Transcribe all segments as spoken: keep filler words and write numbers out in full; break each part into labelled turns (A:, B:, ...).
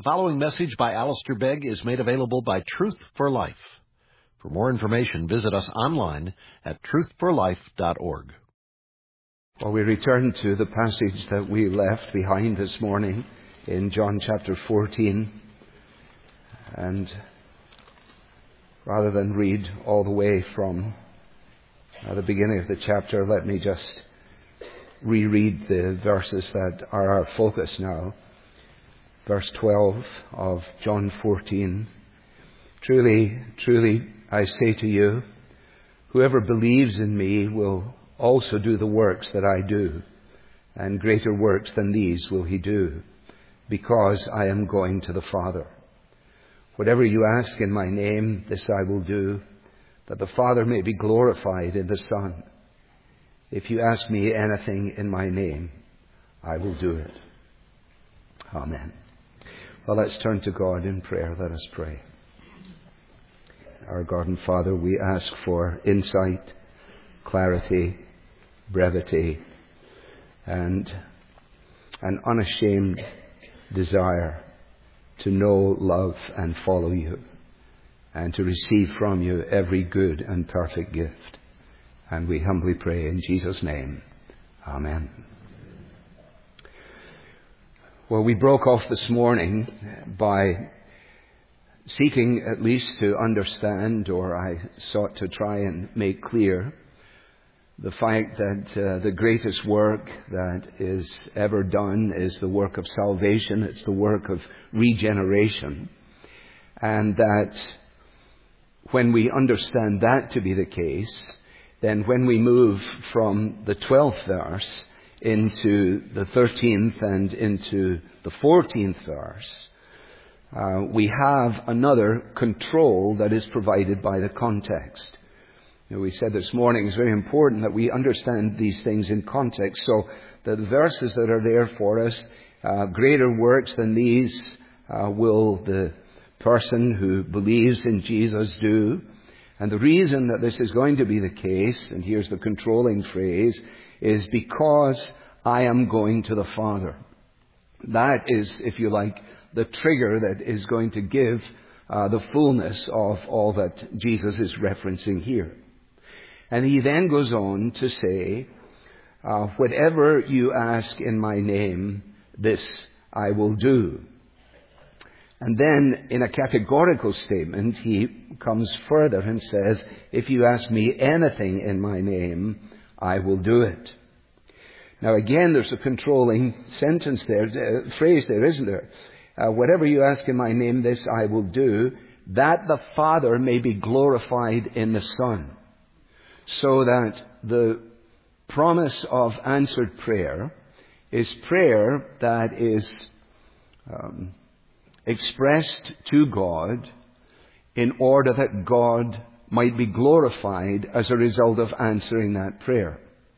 A: The following message by Alistair Begg is made available by Truth for Life. For more information, visit us online at truth for life dot org.
B: Well, we return to the passage that we left behind this morning in John chapter fourteen. And rather than read all the way from uh, the beginning of the chapter, let me just reread the verses that are our focus now. Verse twelve of John fourteen. Truly, truly, I say to you, whoever believes in me will also do the works that I do, and greater works than these will he do, because I am going to the Father. Whatever you ask in my name, this I will do, that the Father may be glorified in the Son. If you ask me anything in my name, I will do it. Amen. Well, let's turn to God in prayer. Let us pray. Our God and Father, we ask for insight, clarity, brevity, and an unashamed desire to know, love, and follow you, and to receive from you every good and perfect gift. And we humbly pray in Jesus' name. Amen. Well, we broke off this morning by seeking at least to understand, or I sought to try and make clear, the fact that uh, the greatest work that is ever done is the work of salvation. It's the work of regeneration. And that when we understand that to be the case, then when we move from the twelfth verse into the thirteenth and into the fourteenth verse, uh, we have another control that is provided by the context. You know, we said this morning it's very important that we understand these things in context, so that the verses that are there for us, uh, greater works than these uh, will the person who believes in Jesus do. And the reason that this is going to be the case, and here's the controlling phrase, is because I am going to the Father. That is, if you like, the trigger that is going to give uh, the fullness of all that Jesus is referencing here. And he then goes on to say, uh, whatever you ask in my name, this I will do. And then in a categorical statement, he comes further and says, if you ask me anything in my name, I will do it. Now again, there's a controlling sentence there, uh, phrase there, isn't there? Uh, whatever you ask in my name, this I will do, that the Father may be glorified in the Son. So that the promise of answered prayer is prayer that is um, expressed to God in order that God might be glorified as a result of answering that prayer.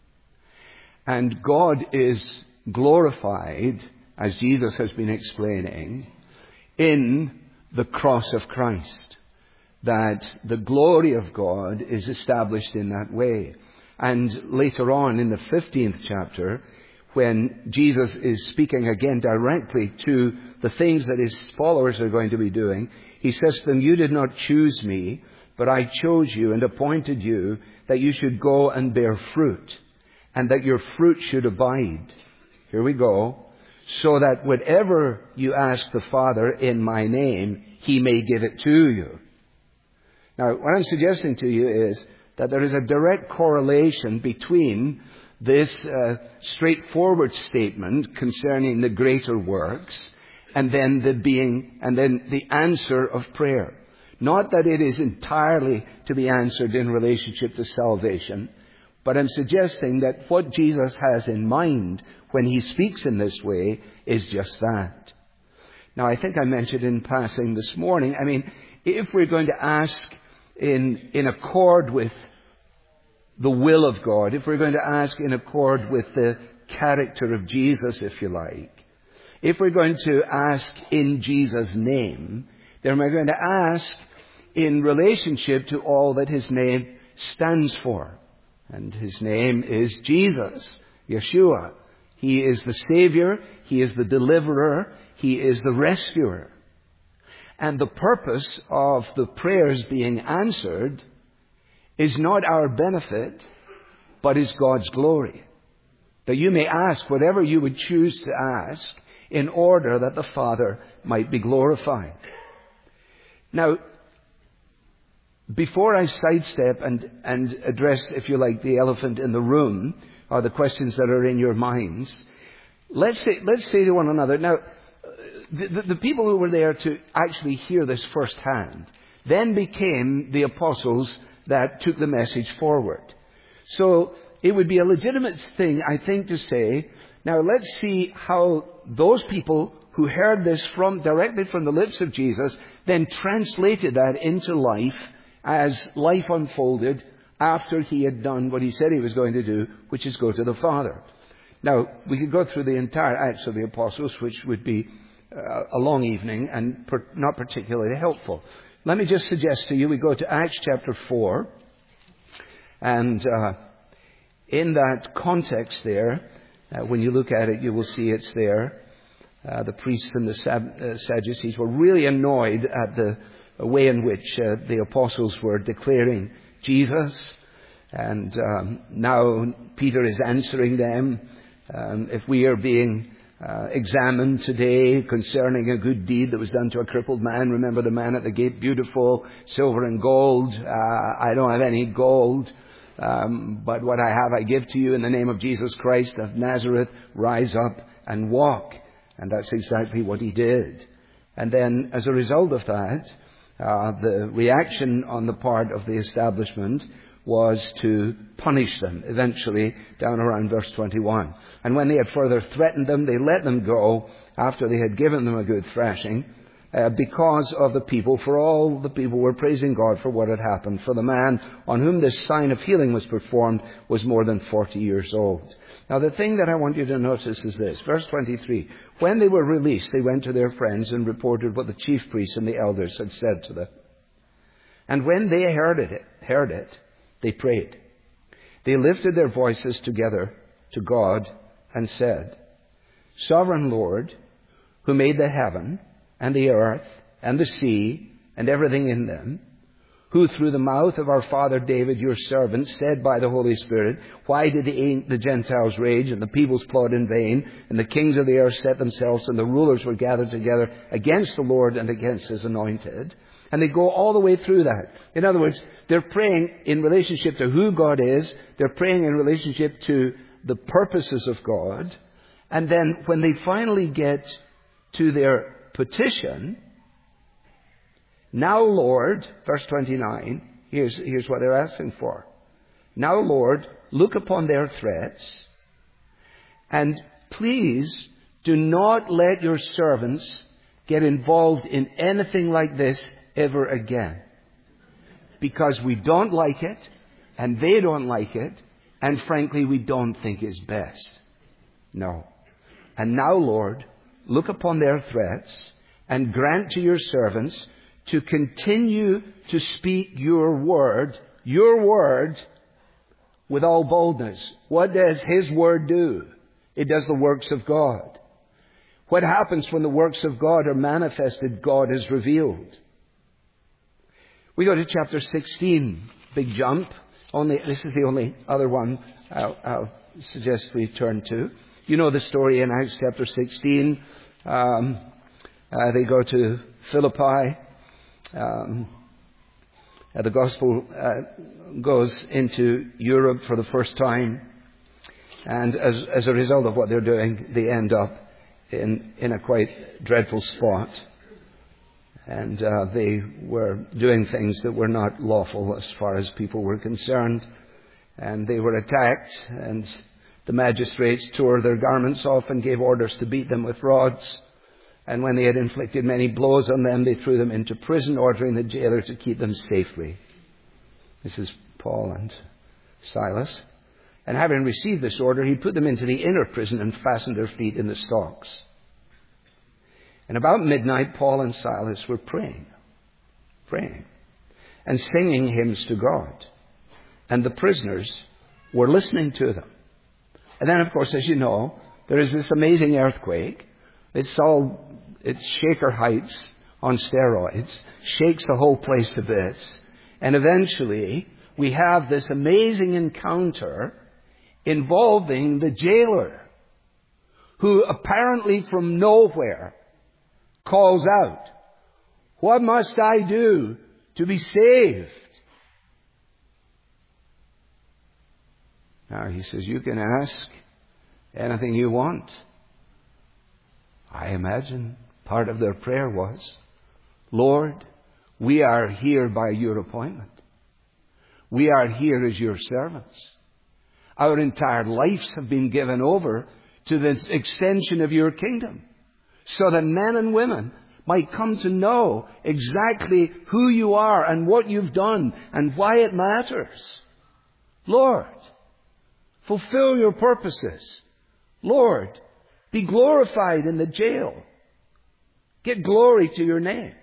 B: And God is glorified, as Jesus has been explaining, in the cross of Christ. That the glory of God is established in that way. And later on in the fifteenth chapter, when Jesus is speaking again directly to the things that his followers are going to be doing, he says to them, you did not choose me, but I chose you and appointed you that you should go and bear fruit, and that your fruit should abide. Here we go. So that whatever you ask the Father in my name, he may give it to you. Now, what I'm suggesting to you is that there is a direct correlation between this uh, straightforward statement concerning the greater works and then the being and then the answer of prayer. Not that it is entirely to be answered in relationship to salvation, but I'm suggesting that what Jesus has in mind when he speaks in this way is just that. Now, I think I mentioned in passing this morning, I mean, if we're going to ask in in accord with the will of God, if we're going to ask in accord with the character of Jesus, if you like, if we're going to ask in Jesus' name, then we're going to ask in relationship to all that his name stands for. And his name is Jesus, Yeshua. He is the Savior. He is the Deliverer. He is the Rescuer. And the purpose of the prayers being answered is not our benefit, but is God's glory. That you may ask whatever you would choose to ask in order that the Father might be glorified. Now, before I sidestep and, and address, if you like, the elephant in the room, or the questions that are in your minds, let's say, let's say to one another, now, the, the, the people who were there to actually hear this firsthand then became the apostles that took the message forward. So it would be a legitimate thing, I think, to say, now let's see how those people who heard this from directly from the lips of Jesus then translated that into life as life unfolded after he had done what he said he was going to do, which is go to the Father. Now, we could go through the entire Acts of the Apostles, which would be uh, a long evening and per- not particularly helpful. Let me just suggest to you, we go to Acts chapter four, and uh, in that context there, uh, when you look at it, you will see it's there. Uh, the priests and the Sab- uh, Sadducees were really annoyed at the way in which uh, the apostles were declaring Jesus. And um, now Peter is answering them. Um, if we are being uh, examined today concerning a good deed that was done to a crippled man, remember the man at the gate, beautiful, silver and gold. Uh, I don't have any gold. Um, but what I have I give to you in the name of Jesus Christ of Nazareth. Rise up and walk. And that's exactly what he did. And then as a result of that, uh, the reaction on the part of the establishment was to punish them, eventually down around verse twenty-one. And when they had further threatened them, they let them go after they had given them a good thrashing, uh, because of the people, for all the people were praising God for what had happened. For the man on whom this sign of healing was performed was more than forty years old. Now, the thing that I want you to notice is this. Verse twenty-three. When they were released, they went to their friends and reported what the chief priests and the elders had said to them. And when they heard it, heard it, they prayed. They lifted their voices together to God and said, Sovereign Lord, who made the heaven and the earth and the sea and everything in them, who through the mouth of our father David, your servant, said by the Holy Spirit, why did the, the Gentiles rage and the peoples plot in vain, and the kings of the earth set themselves, and the rulers were gathered together against the Lord and against his anointed? And they go all the way through that. In other words, they're praying in relationship to who God is. They're praying in relationship to the purposes of God. And then when they finally get to their petition, now, Lord, verse twenty-nine, here's, here's what they're asking for. Now, Lord, look upon their threats, and please do not let your servants get involved in anything like this ever again. Because we don't like it, and they don't like it, and frankly, we don't think it's best. No. And now, Lord, look upon their threats, and grant to your servants to continue to speak your word, your word, with all boldness. What does his word do? It does the works of God. What happens when the works of God are manifested? God is revealed. We go to chapter sixteen. Big jump. Only this is the only other one I'll, I'll suggest we turn to. You know the story in Acts chapter sixteen. Um, uh, they go to Philippi. Um, uh, the gospel uh, goes into Europe for the first time, and as, as a result of what they're doing, they end up in, in a quite dreadful spot. And uh, they were doing things that were not lawful as far as people were concerned. And they were attacked, and the magistrates tore their garments off and gave orders to beat them with rods. And when they had inflicted many blows on them, they threw them into prison, ordering the jailer to keep them safely. This is Paul and Silas. And having received this order, he put them into the inner prison and fastened their feet in the stocks. And about midnight, Paul and Silas were praying, praying, and singing hymns to God. And the prisoners were listening to them. And then, of course, as you know, there is this amazing earthquake. It's all, it's Shaker Heights on steroids, shakes the whole place to bits, and eventually we have this amazing encounter involving the jailer, who apparently from nowhere calls out, "What must I do to be saved?" Now he says, "You can ask anything you want." I imagine part of their prayer was, "Lord, we are here by your appointment. We are here as your servants. Our entire lives have been given over to this extension of your kingdom, so that men and women might come to know exactly who you are and what you've done and why it matters. Lord, fulfill your purposes. Lord, be glorified in the jail. Get glory to your name."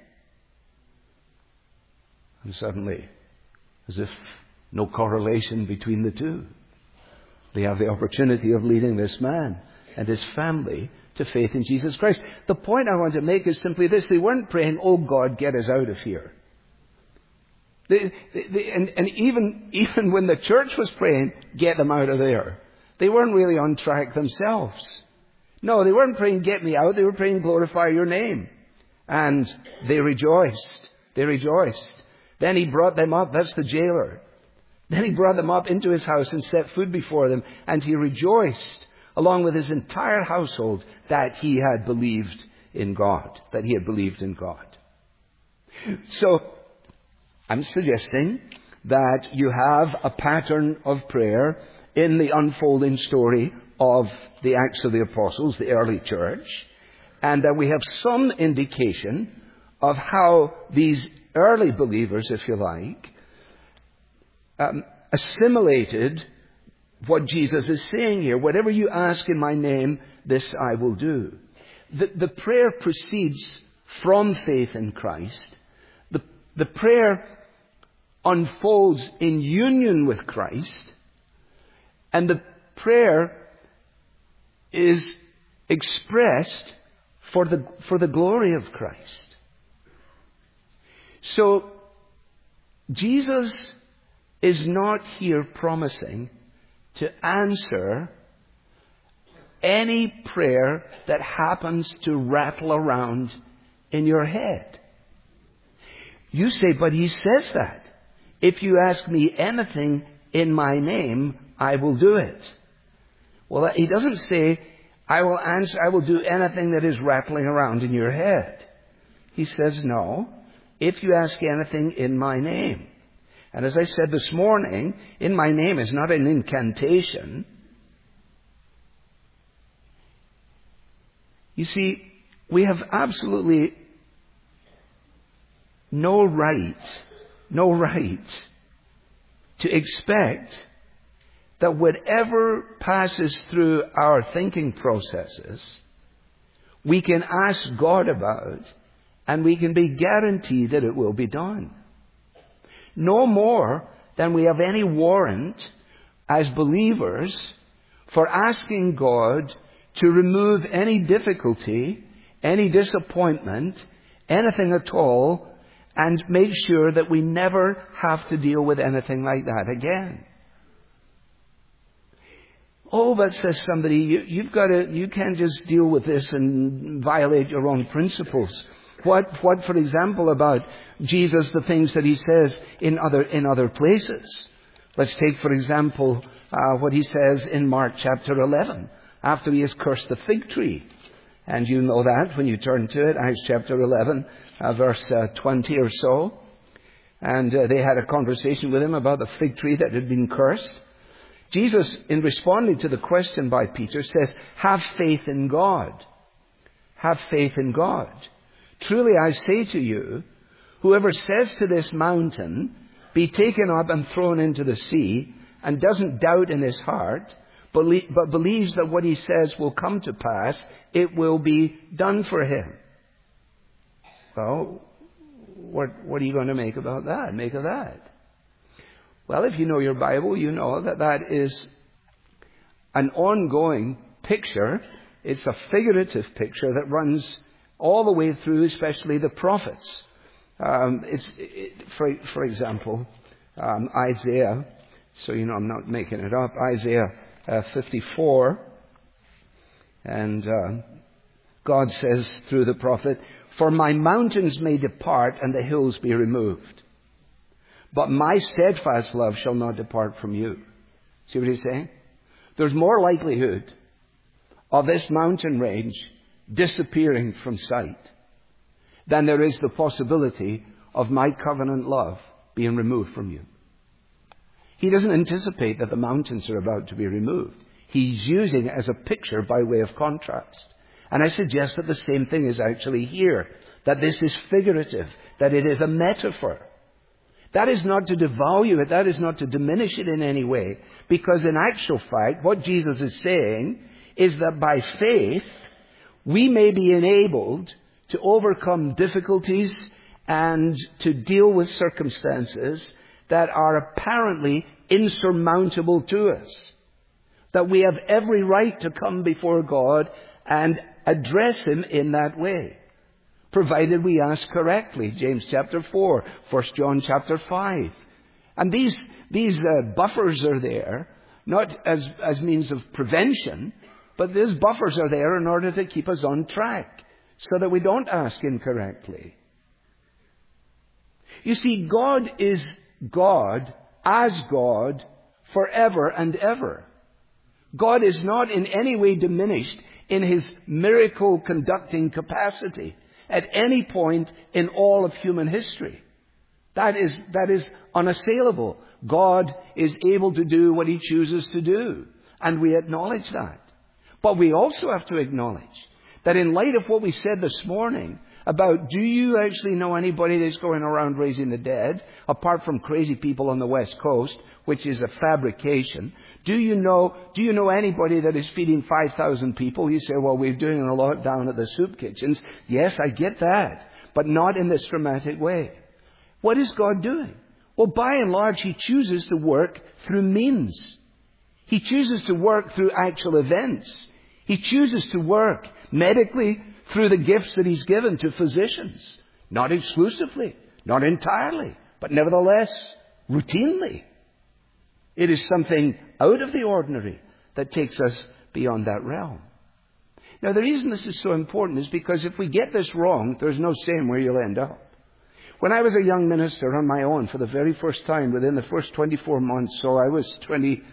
B: And suddenly, as if no correlation between the two, they have the opportunity of leading this man and his family to faith in Jesus Christ. The point I want to make is simply this. They weren't praying, "Oh God, get us out of here." They, they, they, and and even, even when the church was praying, "Get them out of there," they weren't really on track themselves. No, they weren't praying, "Get me out." They were praying, "Glorify your name." And they rejoiced. They rejoiced. Then he brought them up. That's the jailer. Then he brought them up into his house and set food before them. And he rejoiced, along with his entire household, that he had believed in God. That he had believed in God. So, I'm suggesting that you have a pattern of prayer in the unfolding story of the Acts of the Apostles, the early church, and that we have some indication of how these early believers, if you like, um, assimilated what Jesus is saying here. Whatever you ask in my name, this I will do. The, the prayer proceeds from faith in Christ. The, the prayer unfolds in union with Christ. And the prayer is expressed for the, for the glory of Christ. So, Jesus is not here promising to answer any prayer that happens to rattle around in your head. You say, "But he says that. If you ask me anything in my name, I will do it." Well, he doesn't say, I will answer, I will do anything that is rattling around in your head. He says, no, if you ask anything in my name. And as I said this morning, in my name is not an incantation. You see, we have absolutely no right, no right to expect that whatever passes through our thinking processes, we can ask God about, and we can be guaranteed that it will be done. No more than we have any warrant as believers for asking God to remove any difficulty, any disappointment, anything at all, and make sure that we never have to deal with anything like that again. Oh, but says somebody, you, you've got to, you can't just deal with this and violate your own principles. What, what, for example, about Jesus, the things that he says in other, in other places? Let's take, for example, uh, what he says in Mark chapter eleven, after he has cursed the fig tree. And you know that when you turn to it, Acts chapter eleven, uh, verse uh, twenty or so. And uh, they had a conversation with him about the fig tree that had been cursed. Jesus, in responding to the question by Peter, says, have faith in God. Have faith in God. Truly I say to you, whoever says to this mountain, be taken up and thrown into the sea, and doesn't doubt in his heart, but believes that what he says will come to pass, it will be done for him. Well, what, what are you going to make about that? Make of that? Well, if you know your Bible, you know that that is an ongoing picture. It's a figurative picture that runs all the way through, especially the prophets. Um, it's, it, for, for example, um, Isaiah, so you know I'm not making it up, Isaiah uh, fifty-four, and uh, God says through the prophet, "For my mountains may depart and the hills be removed, but my steadfast love shall not depart from you." See what he's saying? There's more likelihood of this mountain range disappearing from sight than there is the possibility of my covenant love being removed from you. He doesn't anticipate that the mountains are about to be removed. He's using it as a picture by way of contrast. And I suggest that the same thing is actually here, that this is figurative, that it is a metaphor. That is not to devalue it, that is not to diminish it in any way, because in actual fact, what Jesus is saying is that by faith, we may be enabled to overcome difficulties and to deal with circumstances that are apparently insurmountable to us. That we have every right to come before God and address Him in that way, provided we ask correctly. James chapter four, First John chapter five. And these, these uh, buffers are there, not as, as means of prevention, but these buffers are there in order to keep us on track, so that we don't ask incorrectly. You see, God is God as God forever and ever. God is not in any way diminished in His miracle conducting capacity at any point in all of human history. That is, that is unassailable. God is able to do what He chooses to do, and we acknowledge that. But we also have to acknowledge that in light of what we said this morning about, do you actually know anybody that's going around raising the dead, apart from crazy people on the West Coast, which is a fabrication? Do you know, do you know anybody that is feeding five thousand people? You say, well, we're doing a lot down at the soup kitchens. Yes, I get that, but not in this dramatic way. What is God doing? Well, by and large, He chooses to work through means. He chooses to work through actual events. He chooses to work medically through the gifts that He's given to physicians. Not exclusively, not entirely, but nevertheless, routinely. It is something out of the ordinary that takes us beyond that realm. Now, the reason this is so important is because if we get this wrong, there's no saying where you'll end up. When I was a young minister on my own for the very first time, within the first twenty-four months, so I was twenty-five,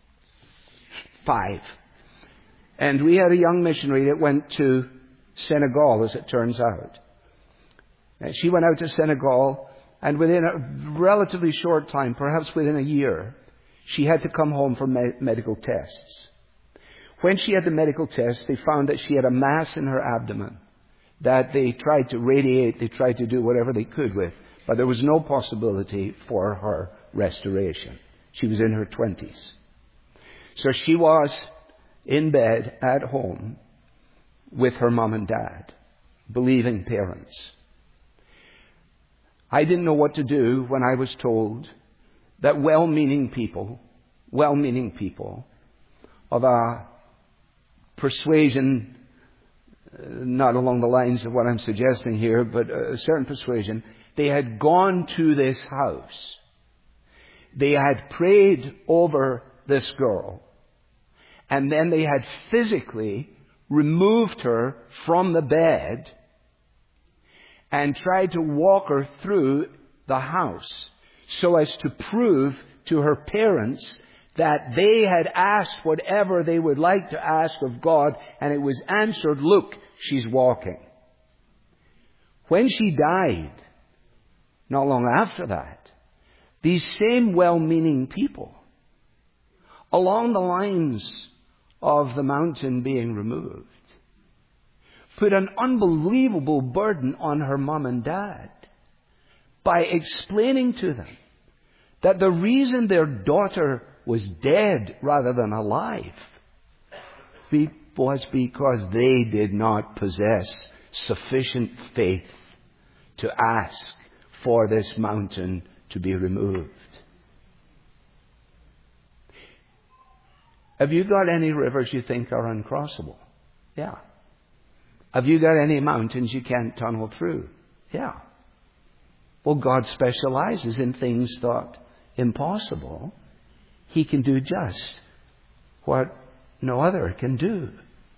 B: and we had a young missionary that went to Senegal, as it turns out. And she went out to Senegal, and within a relatively short time, perhaps within a year, she had to come home for me- medical tests. When she had the medical tests, they found that she had a mass in her abdomen that they tried to radiate, they tried to do whatever they could with, but there was no possibility for her restoration. She was in her twenties. So she was in bed at home with her mom and dad, believing parents. I didn't know what to do when I was told that well-meaning people, well-meaning people of a persuasion, not along the lines of what I'm suggesting here, but a certain persuasion, they had gone to this house. They had prayed over this girl, and then they had physically removed her from the bed and tried to walk her through the house so as to prove to her parents that they had asked whatever they would like to ask of God, and it was answered. Look, she's walking. When she died, not long after that, these same well-meaning people, along the lines of the mountain being removed, put an unbelievable burden on her mom and dad by explaining to them that the reason their daughter was dead rather than alive was because they did not possess sufficient faith to ask for this mountain to be removed. Have you got any rivers you think are uncrossable? Yeah. Have you got any mountains you can't tunnel through? Yeah. Well, God specializes in things thought impossible. He can do just what no other can do.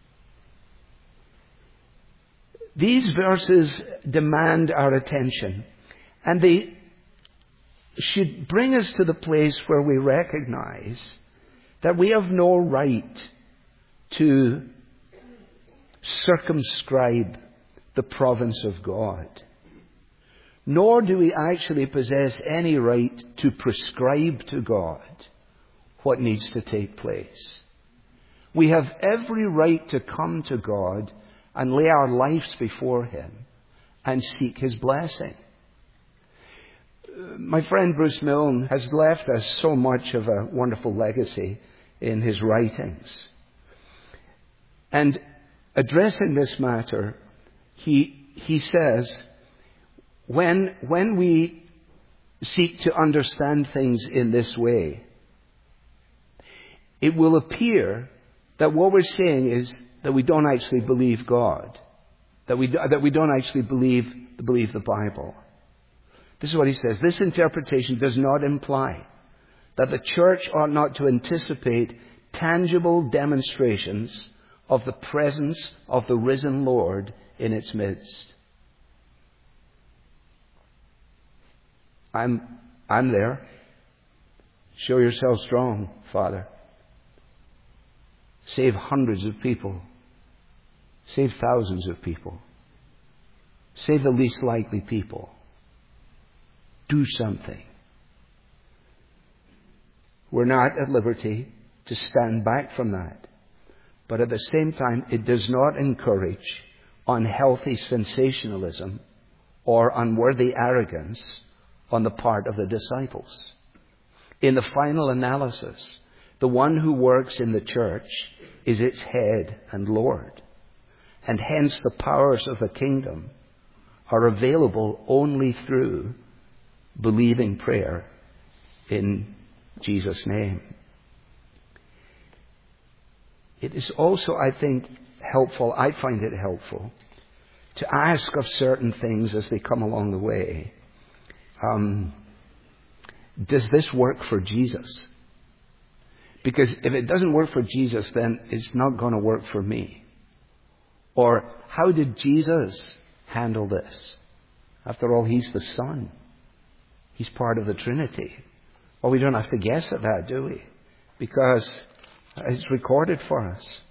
B: These verses demand our attention, and they should bring us to the place where we recognize that we have no right to circumscribe the province of God. Nor do we actually possess any right to prescribe to God what needs to take place. We have every right to come to God and lay our lives before Him and seek His blessing. My friend Bruce Milne has left us so much of a wonderful legacy in his writings. And addressing this matter, he, he says, when, when we seek to understand things in this way, it will appear that what we're saying is that we don't actually believe God, that we, that we don't actually believe, believe the Bible. This is what he says. This interpretation does not imply that the church ought not to anticipate tangible demonstrations of the presence of the risen Lord in its midst. I'm, I'm there. Show yourself strong, Father. Save hundreds of people. Save thousands of people. Save the least likely people. Do something. We're not at liberty to stand back from that. But at the same time, it does not encourage unhealthy sensationalism or unworthy arrogance on the part of the disciples. In the final analysis, the one who works in the church is its head and Lord. And hence the powers of the kingdom are available only through believing prayer in Jesus' name. It is also, I think, helpful, I find it helpful, to ask of certain things as they come along the way. Um, does this work for Jesus? Because if it doesn't work for Jesus, then it's not going to work for me. Or, how did Jesus handle this? After all, He's the Son. He's part of the Trinity. Well, we don't have to guess at that, do we? Because it's recorded for us.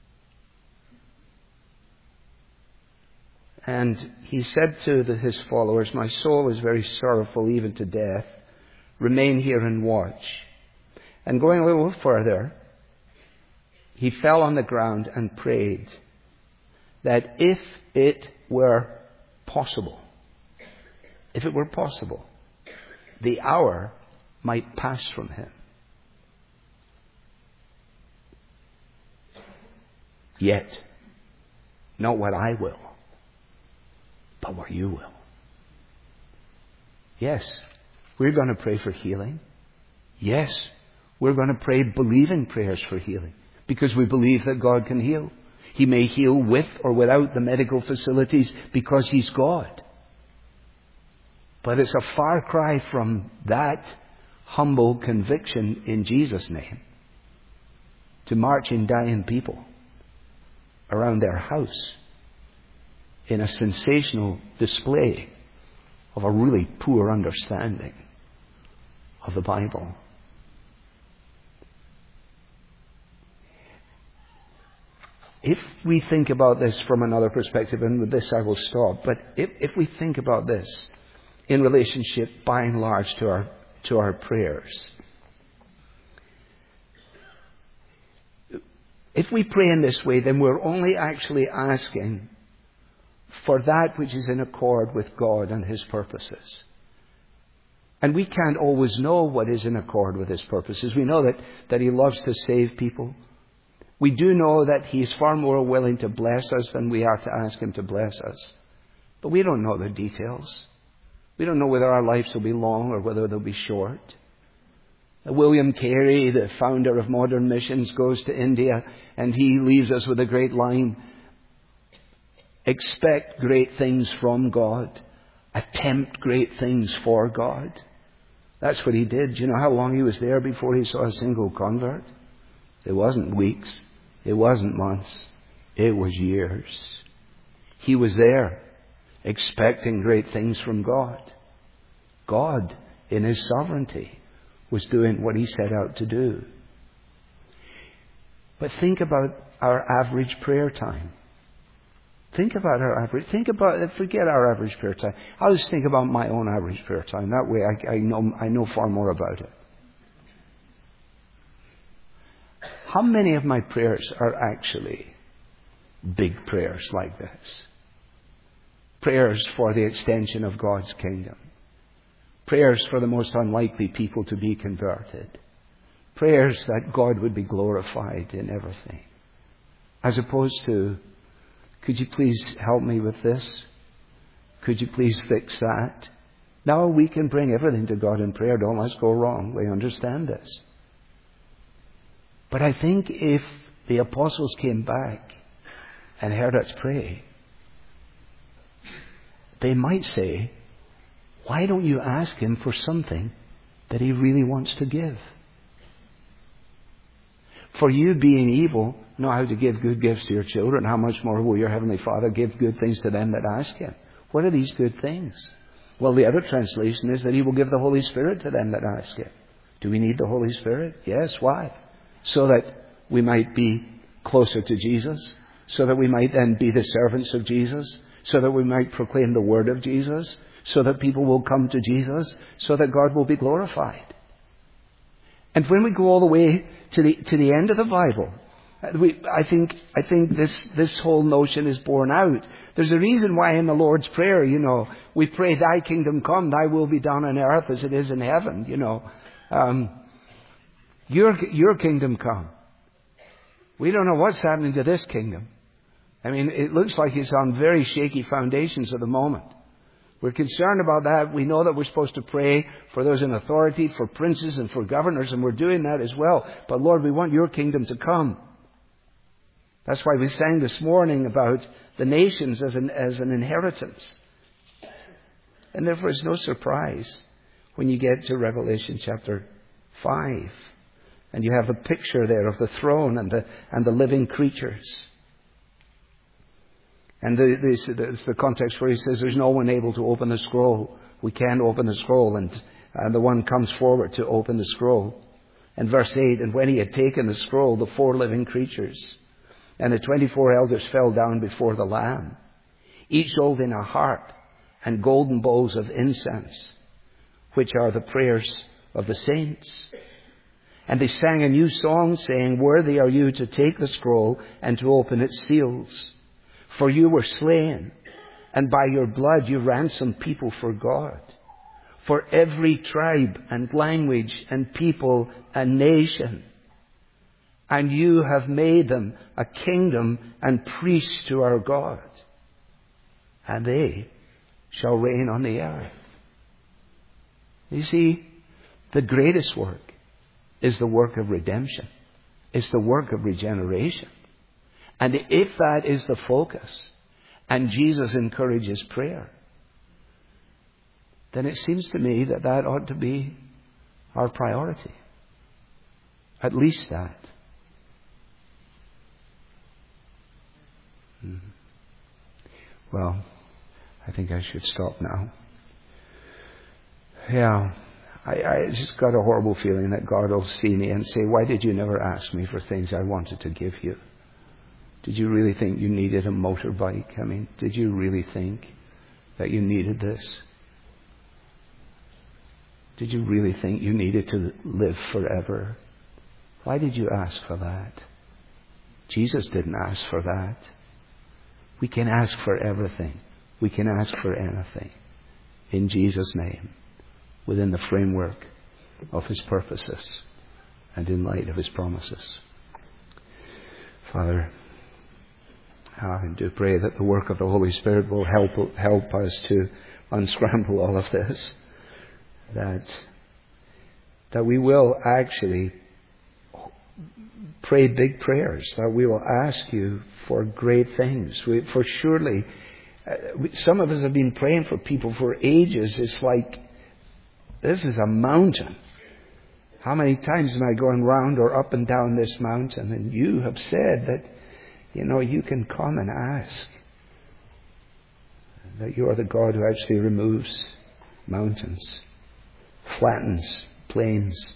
B: And He said to the, His followers, "My soul is very sorrowful, even to death. Remain here and watch." And going a little further, He fell on the ground and prayed that if it were possible, if it were possible, the hour might pass from Him. Yet, not what I will, but what You will. Yes, we're going to pray for healing. Yes, we're going to pray believing prayers for healing, because we believe that God can heal. He may heal with or without the medical facilities because He's God. But it's a far cry from that humble conviction in Jesus' name to marching dying people around their house in a sensational display of a really poor understanding of the Bible. If we think about this from another perspective, and with this I will stop, but if, if we think about this in relationship by and large to our, to our prayers, if we pray in this way, then we're only actually asking for that which is in accord with God and His purposes. And we can't always know what is in accord with His purposes. We know that, that He loves to save people. We do know that He is far more willing to bless us than we are to ask Him to bless us. But we don't know the details. We don't know whether our lives will be long or whether they'll be short. William Carey, the founder of Modern Missions, goes to India and he leaves us with a great line. expect great things from God, attempt great things for God. That's what he did. Do you know how long he was there before he saw a single convert? It wasn't weeks. It wasn't months. It was years. He was there, expecting great things from God. God, in his sovereignty, was doing what he set out to do. But think about our average prayer time. Think about our average, think about, forget our average prayer time. I'll just think about my own average prayer time. That way I, I know, I know far more about it. How many of my prayers are actually big prayers like this? Prayers for the extension of God's kingdom. Prayers for the most unlikely people to be converted. Prayers that God would be glorified in everything. As opposed to, could you please help me with this? Could you please fix that? Now we can bring everything to God in prayer. Don't let's go wrong. We understand this. But I think if the apostles came back and heard us pray, they might say, why don't you ask him for something that he really wants to give? For you, being evil, know how to give good gifts to your children. How much more will your Heavenly Father give good things to them that ask him? What are these good things? Well, the other translation is that he will give the Holy Spirit to them that ask him. Do we need the Holy Spirit? Yes. Why? So that we might be closer to Jesus. So that we might then be the servants of Jesus. So that we might proclaim the word of Jesus. So that people will come to Jesus. So that God will be glorified. And when we go all the way to the to the end of the Bible, we, I think I think this this whole notion is borne out. There's a reason why in the Lord's Prayer, you know, we pray, "Thy kingdom come, Thy will be done on earth as it is in heaven." You know, um, your your kingdom come. We don't know what's happening to this kingdom. I mean, it looks like it's on very shaky foundations at the moment. We're concerned about that. We know that we're supposed to pray for those in authority, for princes and for governors, and we're doing that as well. But Lord, we want your kingdom to come. That's why we sang this morning about the nations as an, as an inheritance. And therefore it's no surprise when you get to Revelation chapter five. And you have a picture there of the throne and the, and the living creatures. And the, this, this is the context where he says there's no one able to open the scroll. We can't open the scroll. And, and the one comes forward to open the scroll. And verse eight, and when he had taken the scroll, the four living creatures and the twenty-four elders fell down before the Lamb, each holding a harp and golden bowls of incense, which are the prayers of the saints. And they sang a new song, saying, "Worthy are you to take the scroll and to open its seals. For you were slain, and by your blood you ransomed people for God, for every tribe and language and people and nation. And you have made them a kingdom and priests to our God, and they shall reign on the earth." You see, the greatest work is the work of redemption. It's the work of regeneration. And if that is the focus, and Jesus encourages prayer, then it seems to me that that ought to be our priority. At least that. Mm-hmm. Well, I think I should stop now. Yeah, I, I just got a horrible feeling that God will see me and say, "Why did you never ask me for things I wanted to give you? Did you really think you needed a motorbike? I mean, did you really think that you needed this? Did you really think you needed to live forever? Why did you ask for that?" Jesus didn't ask for that. We can ask for everything. We can ask for anything. In Jesus' name. Within the framework of his purposes. And in light of his promises. Father, I do pray that the work of the Holy Spirit will help help us to unscramble all of this. That, that we will actually pray big prayers, that we will ask you for great things. We, for surely, uh, we, some of us have been praying for people for ages. It's like, this is a mountain. How many times am I going round or up and down this mountain? And you have said that, you know, you can come and ask. That you are the God who actually removes mountains, flattens plains.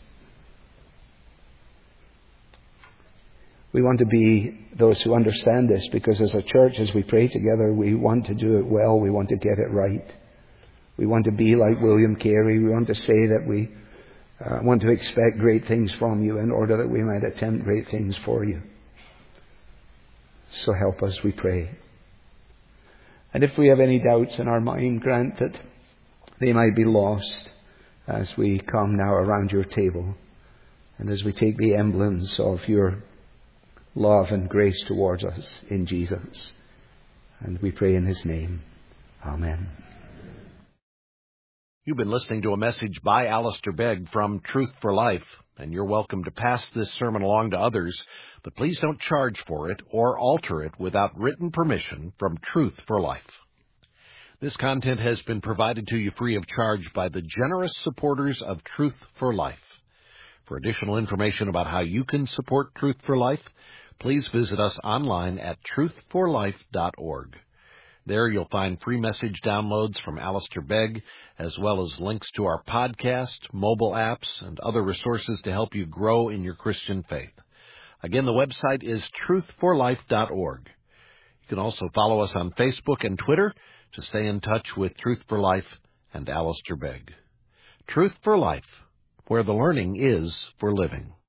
B: We want to be those who understand this, because as a church, as we pray together, we want to do it well. We want to get it right. We want to be like William Carey. We want to say that we uh, want to expect great things from you in order that we might attempt great things for you. So help us, we pray. And if we have any doubts in our mind, grant that they might be lost as we come now around your table and as we take the emblems of your love and grace towards us in Jesus. And we pray in His name. Amen.
A: You've been listening to a message by Alistair Begg from Truth for Life, and you're welcome to pass this sermon along to others, but please don't charge for it or alter it without written permission from Truth for Life. This content has been provided to you free of charge by the generous supporters of Truth for Life. For additional information about how you can support Truth for Life, please visit us online at truth for life dot org. There you'll find free message downloads from Alistair Begg, as well as links to our podcast, mobile apps, and other resources to help you grow in your Christian faith. Again, the website is truth for life dot org. You can also follow us on Facebook and Twitter to stay in touch with Truth for Life and Alistair Begg. Truth for Life, where the learning is for living.